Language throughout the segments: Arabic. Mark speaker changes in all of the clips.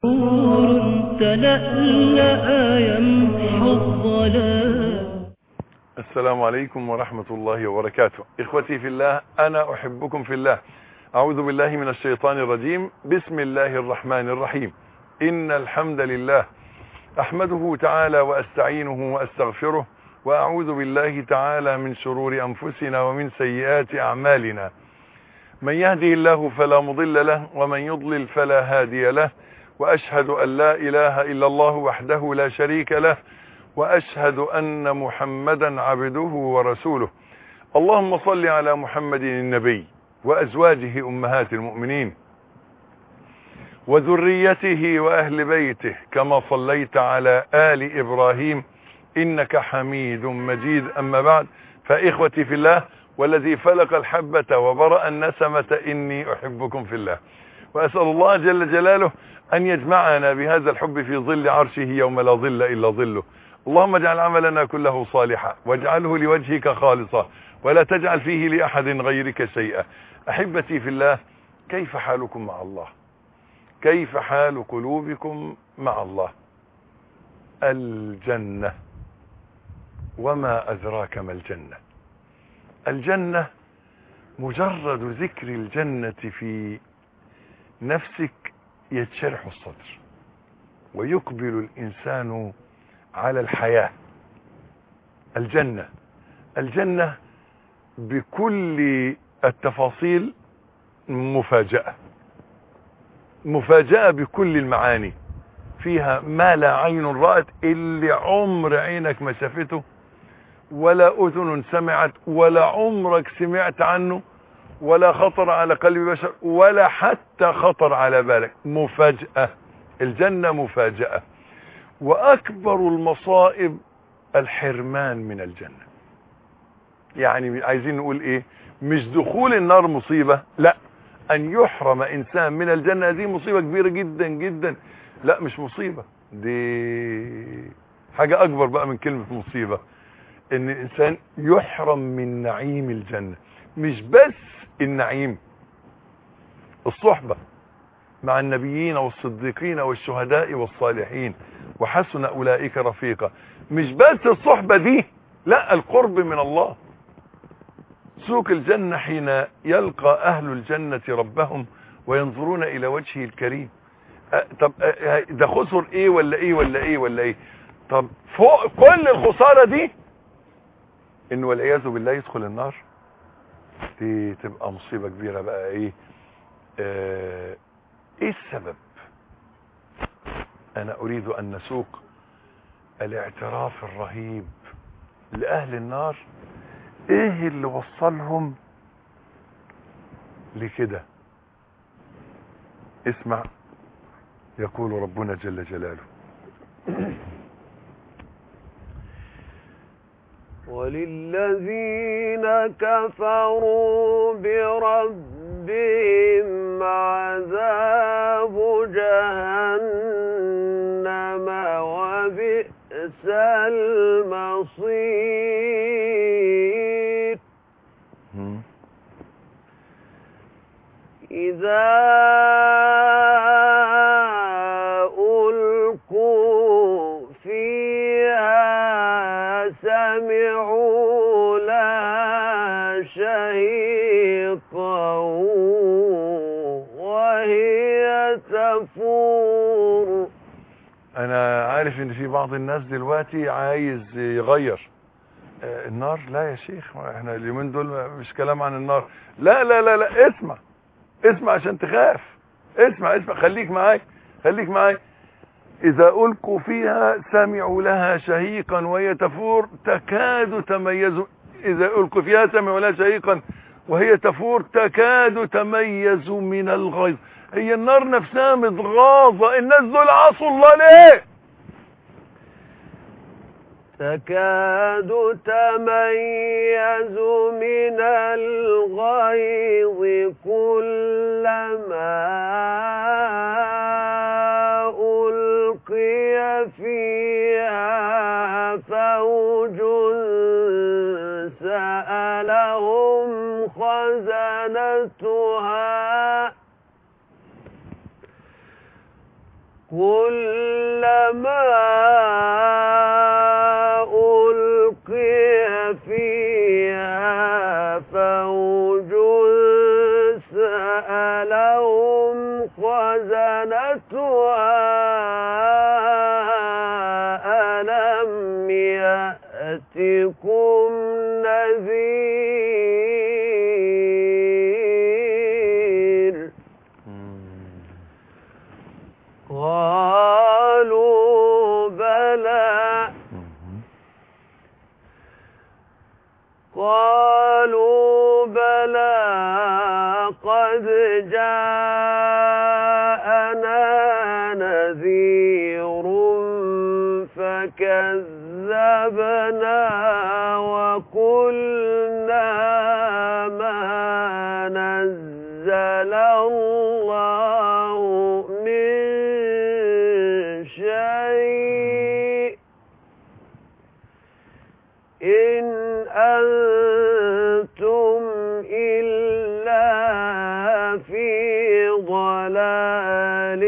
Speaker 1: نور تلألأ يمحو الظلام.
Speaker 2: السلام عليكم ورحمة الله وبركاته. إخوتي في الله، أنا أحبكم في الله. أعوذ بالله من الشيطان الرجيم. بسم الله الرحمن الرحيم. إن الحمد لله أحمده تعالى وأستعينه وأستغفره، وأعوذ بالله تعالى من شرور أنفسنا ومن سيئات أعمالنا. من يهده الله فلا مضل له، ومن يضلل فلا هادي له، وأشهد أن لا إله إلا الله وحده لا شريك له، وأشهد أن محمدا عبده ورسوله. اللهم صل على محمد النبي وأزواجه أمهات المؤمنين وذريته وأهل بيته، كما صليت على آل إبراهيم إنك حميد مجيد. أما بعد، فإخوتي في الله، والذي فلق الحبة وبرأ النسمة، إني أحبكم في الله، وأسأل الله جل جلاله أن يجمعنا بهذا الحب في ظل عرشه يوم لا ظل إلا ظله. اللهم اجعل عملنا كله صالحا، واجعله لوجهك خالصا، ولا تجعل فيه لأحد غيرك شيئا. أحبتي في الله، كيف حالكم مع الله؟ كيف حال قلوبكم مع الله؟ الجنة، وما أدراك ما الجنة؟ الجنة، مجرد ذكر الجنة في نفسك يتشرح الصدر، ويقبل الإنسان على الحياة. الجنة بكل التفاصيل مفاجأة بكل المعاني. فيها ما لا عين رأت، اللي عمر عينك ما شافته، ولا أذن سمعت، ولا عمرك سمعت عنه، ولا خطر على قلب بشر، ولا حتى خطر على بالك. مفاجأة. الجنة مفاجأة. وأكبر المصائب الحرمان من الجنة. يعني عايزين نقول إيه؟ مش دخول النار مصيبة، لا، أن يحرم إنسان من الجنة دي مصيبة كبيرة جدا جدا. لا، مش مصيبة، دي حاجة أكبر بقى من كلمة مصيبة. إن الإنسان يحرم من نعيم الجنة. مش بس النعيم، الصحبة مع النبيين والصديقين والشهداء والصالحين، وحسن أولئك رفيقا. مش بس الصحبة دي، لا، القرب من الله. سوق الجنة حين يلقى أهل الجنة ربهم وينظرون إلى وجهه الكريم. طب ده خسر إيه ولا إيه ولا إيه ولا إيه؟ طب فوق كل الخسارة دي، إنه والعياذ بالله يدخل النار. دي تبقى مصيبة كبيرة بقى. إيه السبب؟ أنا أريد أن نسوق الاعتراف الرهيب لأهل النار. إيه اللي وصلهم لكده؟ اسمع، يقول ربنا جل جلاله:
Speaker 3: وللذين كفروا بربهم عذاب جهنم وبئس المصير. إذا ألقوا فيها سمعوا لها شهيقا وهي تفور.
Speaker 2: أنا عارف إن في بعض الناس دلوقتي عايز يغير النار. لا يا شيخ، احنا اليومين دول مش كلام عن النار. لا لا لا لا، اسمع عشان تخاف. اسمع، خليك معاي. إذا ألقوا فيها سمعوا لها شهيقا وهي تفور تكاد تميز. إذا ألقوا فيها سمعوا لها شهيقا وهي تفور تكاد تميز من الغيظ. هي النار نفسها متغاظة. الناس دول عصوا الله ليه؟
Speaker 3: تكاد تميز من الغيظ كلما ألقي فيها فوج سألهم خزنتها كلما ألقي فيها فوج سألهم خزنتها ألم يأتكم نذير قالوا بلى قد جاءنا نذير فكذبنا وقلنا ما نزل الله من شيء إن أنتم إلا في ضلال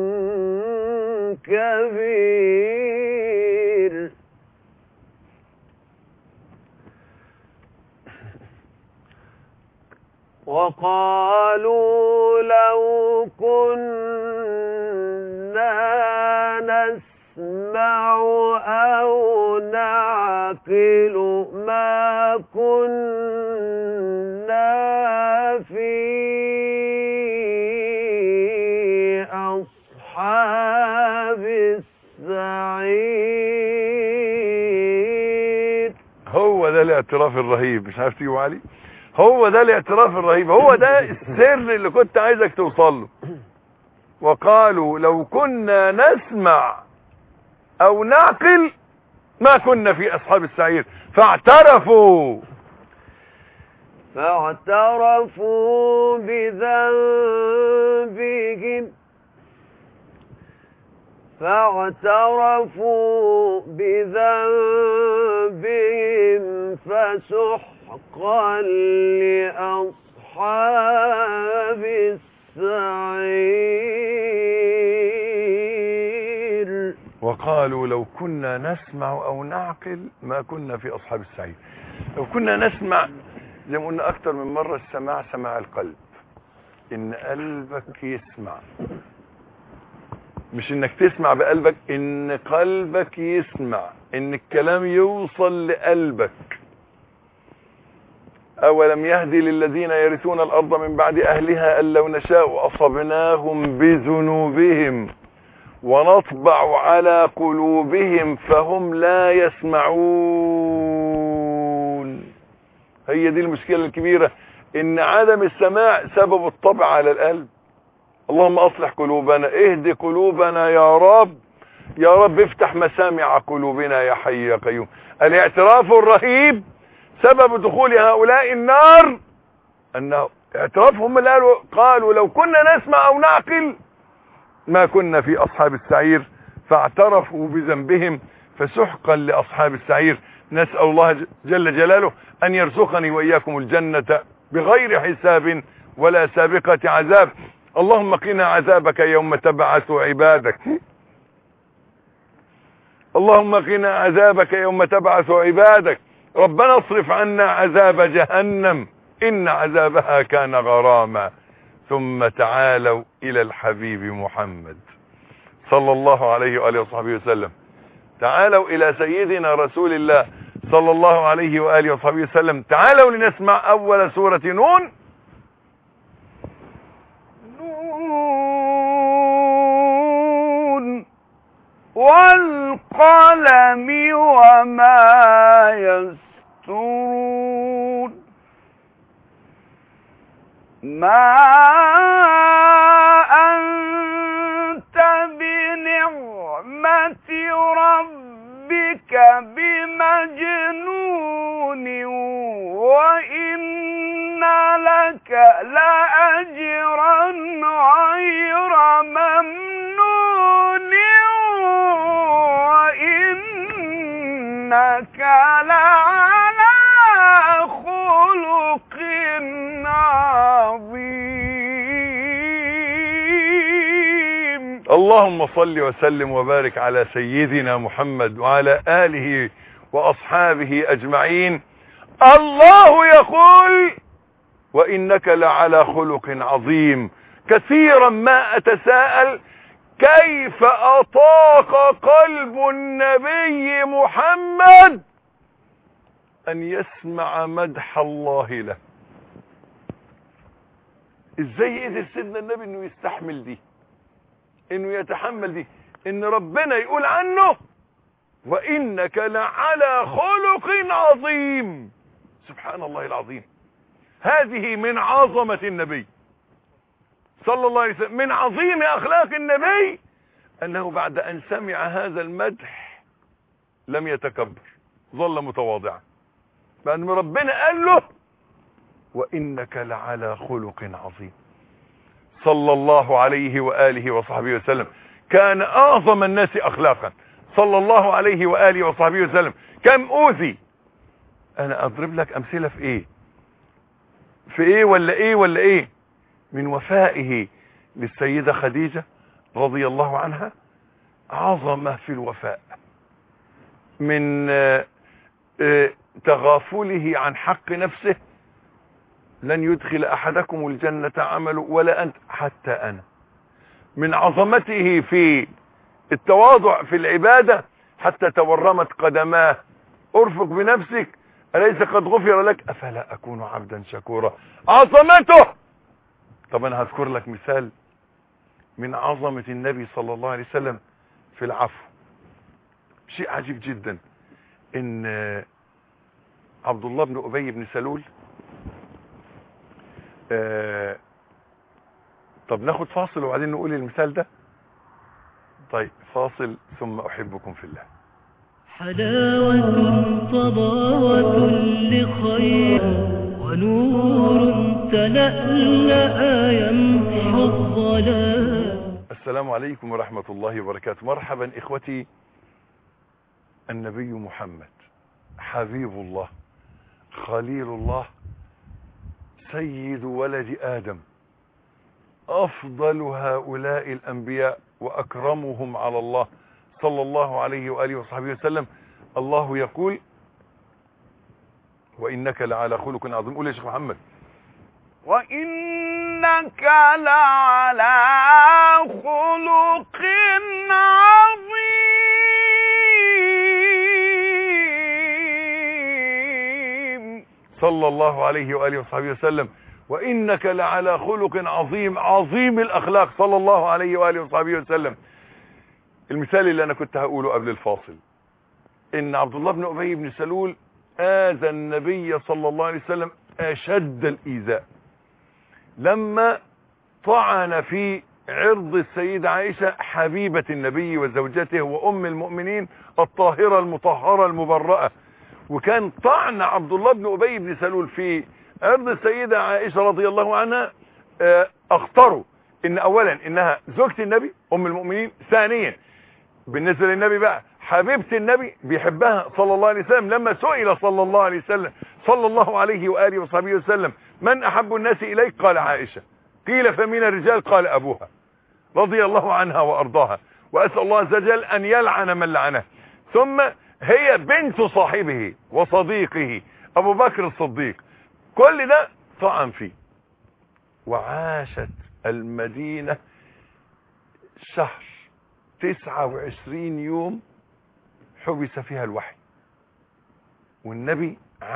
Speaker 3: كبير وقالوا لو كنا نسمع أو نعقل ما كنا في أصحاب السعير.
Speaker 2: هو ده الاعتراف الرهيب، مش عارف تيجوا علي، هو ده الاعتراف الرهيب، هو ده السر اللي كنت عايزك توصل له. وقالوا لو كنا نسمع او نعقل ما كنا في اصحاب السعير فاعترفوا
Speaker 3: بذنبهم فسحقا لأصحاب السعير.
Speaker 2: وقالوا لو كنا نسمع او نعقل ما كنا في اصحاب السعير. لو كنا نسمع، زي ما قلنا اكتر من مرة، السماع سماع القلب، ان قلبك يسمع، مش انك تسمع بقلبك، ان قلبك يسمع، ان الكلام يوصل لقلبك. اولم يهدي للذين يرثون الارض من بعد اهلها ان لو نشاء اصبناهم بذنوبهم ونطبع على قلوبهم فهم لا يسمعون. هي دي المشكلة الكبيرة، ان عدم السماع سبب الطبع على القلب. اللهم اصلح قلوبنا، اهدي قلوبنا يا رب، يا رب افتح مسامع قلوبنا يا حي يا قيوم. الاعتراف الرهيب سبب دخول هؤلاء النار انه اعترافهم اللي قالوا لو كنا نسمع او نعقل ما كنا في اصحاب السعير فاعترفوا بذنبهم فسحقا لاصحاب السعير. نسأل الله جل جلاله ان يرزقني واياكم الجنة بغير حساب ولا سابقة عذاب. اللهم قنا عذابك يوم تبعث عبادك، اللهم قنا عذابك يوم تبعث عبادك. ربنا اصرف عنا عذاب جهنم إن عذابها كان غراما. ثم تعالوا إلى الحبيب محمد صلى الله عليه وآله وصحبه وسلم. تعالوا إلى سيدنا رسول الله صلى الله عليه وآله وصحبه وسلم. تعالوا لنسمع أول سورة نون.
Speaker 3: نون والقلم وما يسطرون. ما أنت بنعمة ربك بمجنون وإن لك لأجرا غير ممنون وإنك لعلى خلق عظيم.
Speaker 2: اللهم صل وسلم وبارك على سيدنا محمد وعلى آله وأصحابه أجمعين. الله يقول وإنك لعلى خلق عظيم. كثيرا ما أتساءل كيف أطاق قلب النبي محمد أن يسمع مدح الله له. ازاي قدر سيدنا النبي انه يستحمل دي، انه يتحمل دي، ان ربنا يقول عنه وإنك لعلى خلق عظيم. سبحان الله العظيم. هذه من عظمة النبي صلى الله عليه وسلم، من عظيم أخلاق النبي أنه بعد أن سمع هذا المدح لم يتكبر، ظل متواضعا بعد ما ربنا قال له وإنك لعلى خلق عظيم. صلى الله عليه وآله وصحبه وسلم. كان أعظم الناس أخلاقا صلى الله عليه وآله وصحبه وسلم. كم أوذي. أنا أضرب لك أمثلة في إيه ولا إيه من وفائه للسيدة خديجة رضي الله عنها. عظمة في الوفاء، من تغافله عن حق نفسه. لن يدخل أحدكم الجنة عمله ولا أنت حتى أنا. من عظمته في التواضع في العبادة حتى تورمت قدماه. ارفق بنفسك أليس قد غفر لك أفلا أكون عبدا شكورا. عظمته. طب أنا هذكر لك مثال من عظمة النبي صلى الله عليه وسلم في العفو. شيء عجيب جدا إن عبد الله بن أبي بن سلول. طب ناخد فاصل وبعدين نقول المثال ده. طيب فاصل ثم أحبكم في الله.
Speaker 1: حلاوة طباوة لخير ونور تلألأ يمحو الظلام.
Speaker 2: السلام عليكم ورحمة الله وبركاته. مرحبا إخوتي. النبي محمد حبيب الله خليل الله سيد ولد آدم، أفضل هؤلاء الأنبياء وأكرمهم على الله صلى الله عليه وآله وصحبه وسلم. الله يقول وإنك لعلى خلق عظيم. قول يا شيخ محمد.
Speaker 3: وإنك لعلى خلق عظيم.
Speaker 2: صلى الله عليه وآله وصحبه وسلم. وإنك لعلى خلق عظيم. عظيم الأخلاق صلى الله عليه وآله وصحبه وسلم. المثال اللي أنا كنت هقوله قبل الفاصل إن عبد الله بن أبي بن سلول آذى النبي صلى الله عليه وسلم أشد الإيذاء لما طعن في عرض السيدة عائشة حبيبة النبي وزوجته وأم المؤمنين الطاهرة المطهرة المبرأة. وكان طعن عبد الله بن أبي بن سلول في عرض السيدة عائشة رضي الله عنها اخطروا ان اولا انها زوجة النبي ام المؤمنين، ثانيا بالنسبة للنبي بقى حبيبة النبي بيحبها صلى الله عليه وسلم. لما سئل صلى الله عليه وسلم صلى الله عليه وآله وصحبه وسلم من احب الناس اليك قال عائشة. قيل فمن الرجال قال ابوها رضي الله عنها وارضاها، واسأل الله عز وجل ان يلعن من لعنه. ثم هي بنت صاحبه وصديقه ابو بكر الصديق. كل ده طعن فيه. وعاشت المدينة شهر 29 يوم حبس فيها الوحي، والنبي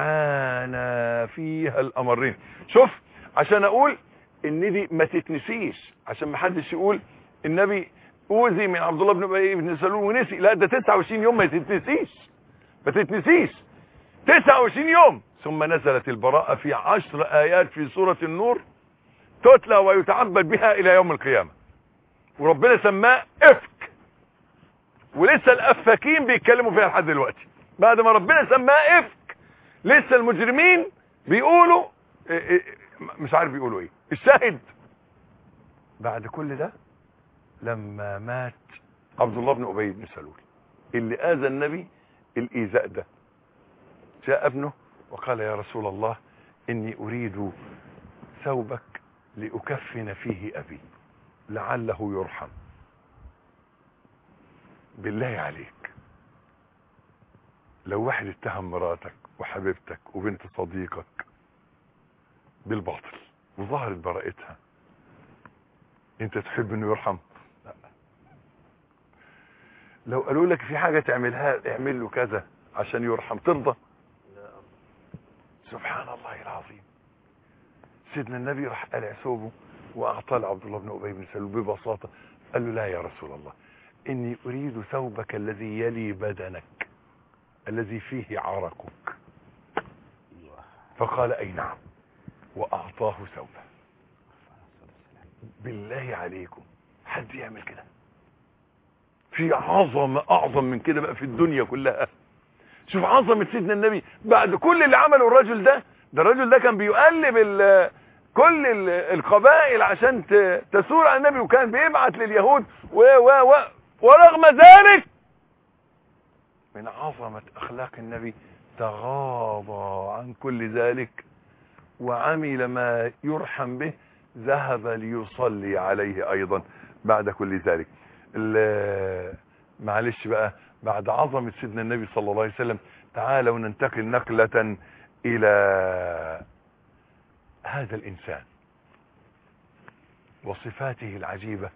Speaker 2: عانى فيها الأمرين. شوف عشان اقول ان دي ما تتنسيش، عشان ما حدش يقول النبي اوذي من عبد الله بن ابي بن سلول ونسي. لا، ده 29 يوم ما تتنسيش، ما تتنسيش. 29 يوم. ثم نزلت البراءة في 10 آيات في سورة النور تتلى ويتعبد بها إلى يوم القيامة. وربنا سماه إفك، ولسه الأفاكين بيتكلموا فيها لحد دلوقتي. بعد ما ربنا سماه إفك لسه المجرمين بيقولوا مش عارف بيقولوا إيه. الشاهد بعد كل ده لما مات عبد الله بن أبي بن سلول اللي آذى النبي الإيذاء ده، جاء ابنه وقال يا رسول الله إني أريد ثوبك لأكفن فيه أبي لعله يرحم. بالله عليك لو واحد اتهم مراتك وحبيبتك وبنت صديقك بالباطل وظهرت براءتها، انت تحب انه يرحم؟ لا. لو قالوا لك في حاجة تعملها اعمل له كذا عشان يرحم، ترضى؟ لا. سبحان الله العظيم. سيدنا النبي راح قلع ثوبه واعطاه لعبد الله بن ابي بن سلول ببساطة، قال له لا يا رسول الله، اني اريد ثوبك الذي يلي بدنك الذي فيه عرقك. فقال اي نعم، واعطاه ثوبه. بالله عليكم حد يعمل كده؟ في عظمة اعظم من كده بقى في الدنيا كلها. شوف عظمة سيدنا النبي بعد كل اللي عمله الرجل ده. الرجل ده كان بيقلب كل القبائل عشان تسور على النبي، وكان بيبعت لليهود ورغم ذلك من عظمة اخلاق النبي تغاضى عن كل ذلك وعمل ما يرحم به، ذهب ليصلي عليه ايضا بعد كل ذلك. معلش بقى، بعد عظمة سيدنا النبي صلى الله عليه وسلم تعالوا ننتقل نقلة الى هذا الانسان وصفاته العجيبة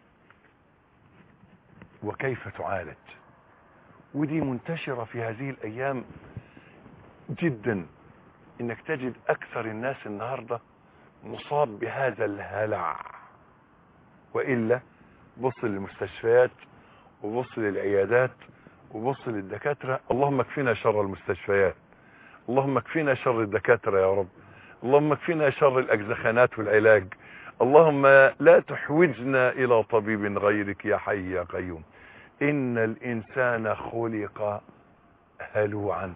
Speaker 2: وكيف تعالج. ودي منتشرة في هذه الايام جدا، انك تجد اكثر الناس النهاردة مصاب بهذا الهلع. وإلا بص للمستشفيات وبص للعيادات وبص للدكاترة. اللهم اكفينا شر المستشفيات، اللهم اكفينا شر الدكاترة يا رب، اللهم اكفينا شر الأجزخانات والعلاج، اللهم لا تحوجنا إلى طبيب غيرك يا حي يا قيوم. إن الإنسان خلق هلوعا.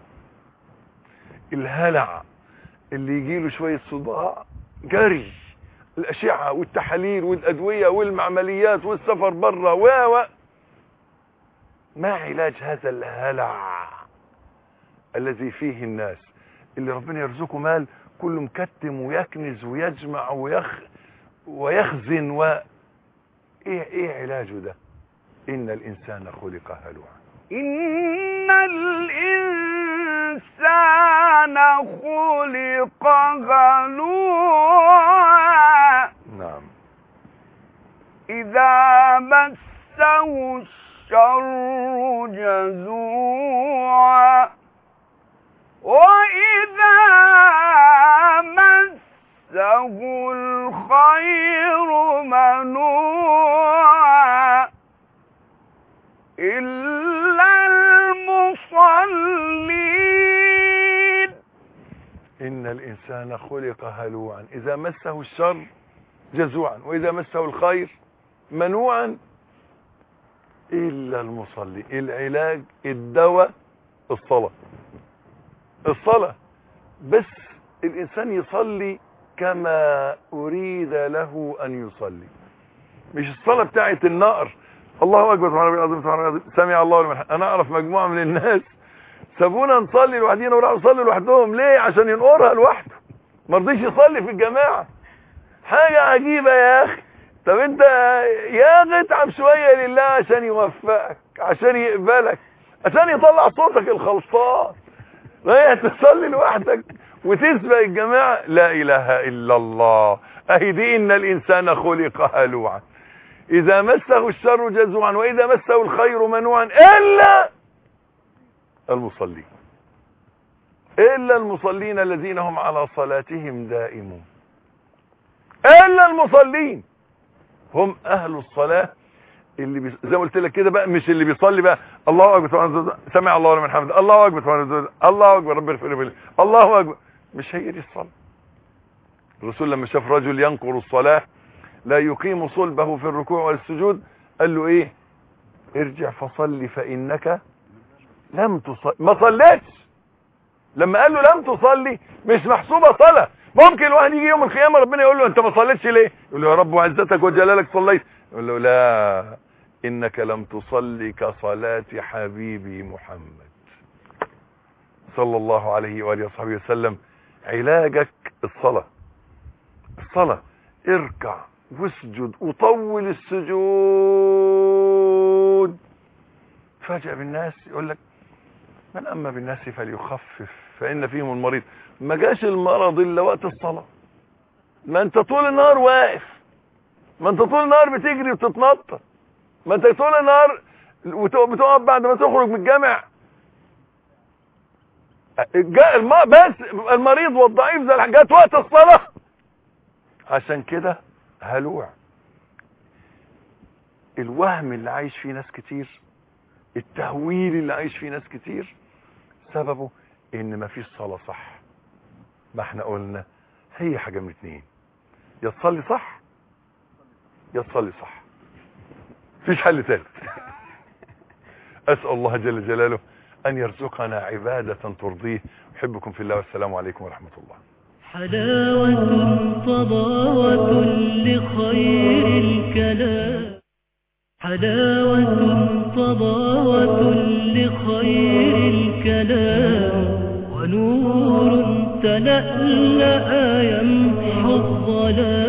Speaker 2: الهلع اللي يجيله شوية صداع جري الأشعة والتحاليل والأدوية والمعمليات والسفر بره ما علاج هذا الهلع الذي فيه الناس اللي ربنا يرزقه مال كله مكتم ويكنز ويجمع ويخزن ايه علاجه ده؟ إن الإنسان خلق هلوعا.
Speaker 3: إن الإنسان خلق هلوعا.
Speaker 2: نعم.
Speaker 3: إذا مسه الشر جزوعا وإذا مسه الخير منوعا إلا المصلين.
Speaker 2: إن الإنسان خلق هلوعا إذا مسه الشر جزوعا وإذا مسه الخير منوعا إلا المصلي. العلاج الدواء الصلاة بس الإنسان يصلي كما أريد له أن يصلي، مش الصلاة بتاعت النار الله أكبر سبحان الله العظيم سمع الله لمن حمده. أنا أعرف مجموعة من الناس سابونا نصلي لوحدينا وراحوا يصلوا لوحدهم. ليه؟ عشان ينقرها لوحده، ما رضيش يصلي في الجماعة. حاجة عجيبة يا أخي. طب أنت يا اتعب شوية لله عشان يوفقك، عشان يقبلك، عشان يطلع صوتك الخلصان. رايح تصلي لوحدك وتسبق الجماعة. لا إله إلا الله. أهي دي إن الإنسان خلق هلوعا إذا مسه الشر جزوعا وإذا مسه الخير منوعا إلا المصلين. إلا المصلين الذين هم على صلاتهم دائمون. إلا المصلين هم أهل الصلاة اللي زي ما قلت لك كده بقى، مش اللي بيصلي بقى الله أكبر سمع الله لمن حمده الله أكبر الله أكبر رب اغفر لي الله أكبر. مش هي دي الصلاة. الرسول لما شاف رجل ينقر الصلاة لا يقيم صلبه في الركوع والسجود قال له ايه؟ ارجع فصلي فإنك لم تصلي. ما صليتش. لما قال له لم تصلي مش محسوبة صلاة. ممكن الواحد يجي يوم القيامة ربنا يقول له انت ما صليتش ليه؟ يقول له يا رب وعزتك وجلالك صليت. يقول له لا انك لم تصلي كصلاة حبيبي محمد صلى الله عليه وآله وصحبه وسلم. علاجك الصلاة. اركع واسجد وطول السجود تفاجأ بالناس يقول لك من أما بالناس فليخفف فإن فيهم المريض. ما جاش المرض إلا وقت الصلاة. ما أنت طول النهار واقف، ما أنت طول النهار بتجري وتتنطط، ما أنت طول النهار بتقف بعد ما تخرج من الجامع. بس المريض والضعيف زي الحاجات وقت الصلاة. عشان كده هلوع. الوهم اللي عايش فيه ناس كتير، التهويل اللي عايش فيه ناس كتير، سببه ان ما فيش صلاة صح. ما احنا قلنا هي حاجة من اتنين، يا تصلي صح يا تصلي صح، مفيش حل ثالث. اسأل الله جل جلاله ان يرزقنا عبادة ترضيه. احبكم في الله والسلام عليكم ورحمة الله.
Speaker 1: حلاوة طباوة لخير الكلام، حلاوة طباوة لخير الكلام، ونور تلألأ يمحو الظلام.